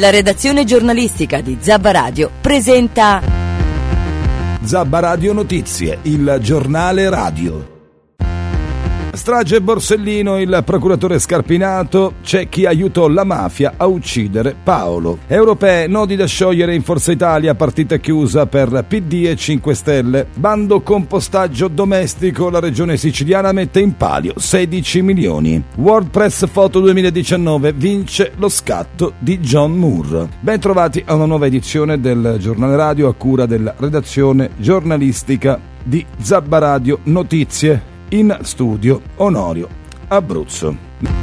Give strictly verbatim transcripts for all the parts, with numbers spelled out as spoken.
La redazione giornalistica di Zabba Radio presenta Zabba Radio Notizie, il giornale radio. Strage Borsellino, il procuratore Scarpinato, c'è chi aiutò la mafia a uccidere Paolo. Europee, nodi da sciogliere in Forza Italia, partita chiusa per P D e cinque Stelle. Bando compostaggio domestico, la regione siciliana mette in palio sedici milioni. WordPress Photo duemiladiciannove vince lo scatto di John Moore. Ben trovati a una nuova edizione del giornale radio a cura della redazione giornalistica di Zabba Radio Notizie. In studio Onorio Abruzzo.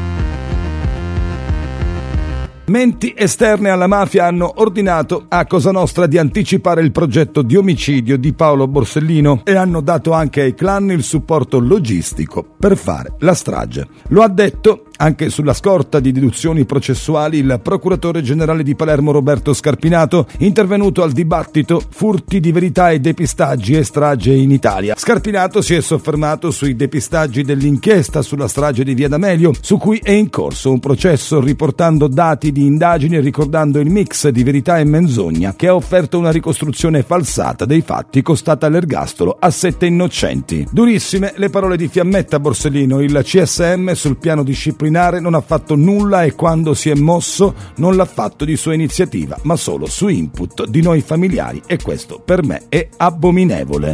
Menti esterne alla mafia hanno ordinato a Cosa Nostra di anticipare il progetto di omicidio di Paolo Borsellino e hanno dato anche ai clan il supporto logistico per fare la strage. Lo ha detto, anche sulla scorta di deduzioni processuali, il procuratore generale di Palermo Roberto Scarpinato, intervenuto al dibattito Furti di verità e depistaggi e strage in Italia. Scarpinato si è soffermato sui depistaggi dell'inchiesta sulla strage di Via D'Amelio, su cui è in corso un processo, riportando dati di indagini e ricordando il mix di verità e menzogna che ha offerto una ricostruzione falsata dei fatti costata l'ergastolo a sette innocenti. Durissime le parole di Fiammetta Borsellino: il C S M sul piano disciplinare non ha fatto nulla e quando si è mosso non l'ha fatto di sua iniziativa, ma solo su input di noi familiari, e questo per me è abominevole.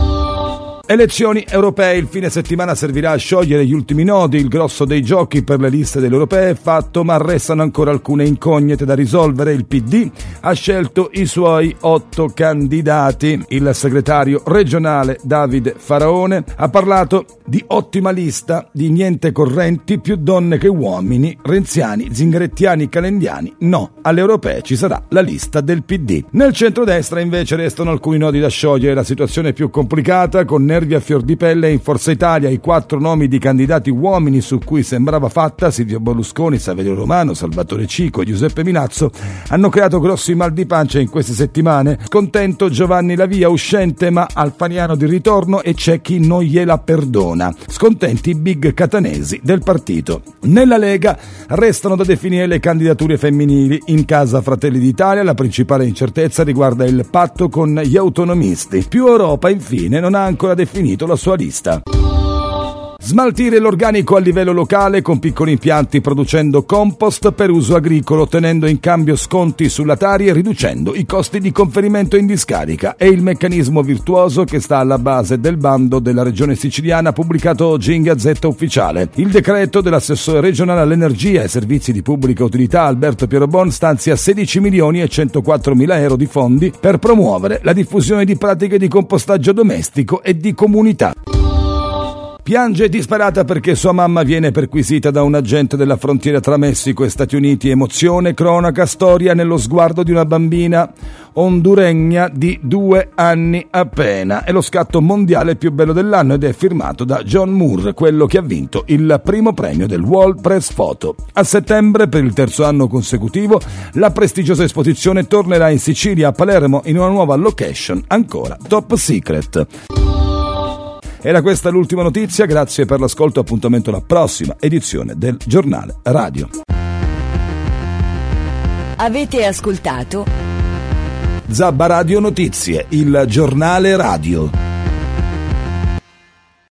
Elezioni europee, il fine settimana servirà a sciogliere gli ultimi nodi. Il grosso dei giochi per le liste delle europee è fatto, ma restano ancora alcune incognite da risolvere. Il P D ha scelto i suoi otto candidati. Il segretario regionale Davide Faraone ha parlato di ottima lista, di niente correnti, più donne che uomini, renziani, zingarettiani, calendiani. No, alle europee ci sarà la lista del P D. Nel centrodestra invece restano alcuni nodi da sciogliere. La situazione è più complicata, con nervi a fior di pelle in Forza Italia i quattro nomi di candidati uomini su cui sembrava fatta, Silvio Berlusconi, Saverio Romano, Salvatore Cico e Giuseppe Milazzo, hanno creato grossi mal di pancia in queste settimane. Scontento Giovanni Lavia, uscente ma alfaniano di ritorno, e c'è chi non gliela perdona. Scontenti i big catanesi del partito. Nella Lega restano da definire le candidature femminili. In casa Fratelli d'Italia la principale incertezza riguarda il patto con gli autonomisti. Più Europa infine non ha ancora definito la sua lista. Smaltire l'organico a livello locale con piccoli impianti producendo compost per uso agricolo, tenendo in cambio sconti sulla Tari e riducendo i costi di conferimento in discarica. È il meccanismo virtuoso che sta alla base del bando della regione siciliana pubblicato oggi in Gazzetta Ufficiale. Il decreto dell'assessore regionale all'energia e servizi di pubblica utilità Alberto Pierobon stanzia sedici milioni e centoquattro mila euro di fondi per promuovere la diffusione di pratiche di compostaggio domestico e di comunità. Piange disperata perché sua mamma viene perquisita da un agente della frontiera tra Messico e Stati Uniti. Emozione, cronaca, storia nello sguardo di una bambina honduregna di due anni appena. È lo scatto mondiale più bello dell'anno ed è firmato da John Moore, quello che ha vinto il primo premio del WordPress Photo. A settembre, per il terzo anno consecutivo, la prestigiosa esposizione tornerà in Sicilia, a Palermo, in una nuova location ancora top secret. Era questa l'ultima notizia, grazie per l'ascolto, appuntamento alla prossima edizione del giornale radio. Avete ascoltato Zabba Radio Notizie, il giornale radio.